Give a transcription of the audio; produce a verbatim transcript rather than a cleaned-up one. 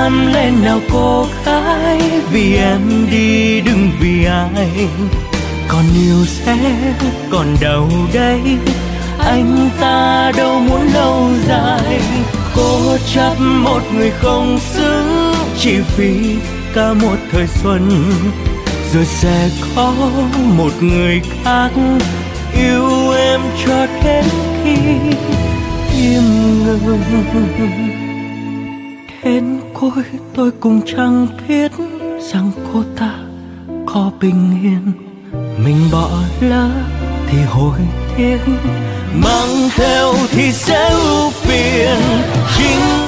dám lên nào cô gái, vì em đi đừng vì ai. Còn yêu sẽ còn đâu đây, anh ta đâu muốn lâu dài. Cố chấp một người không xứng, chỉ vì cả một thời xuân, rồi sẽ có một người khác yêu em cho đến khi im ngừng. Đến cuối tôi cũng chẳng biết rằng cô ta có bình yên, mình bỏ lỡ thì hối tiếc, mang theo thì sẽ ưu phiền. Chính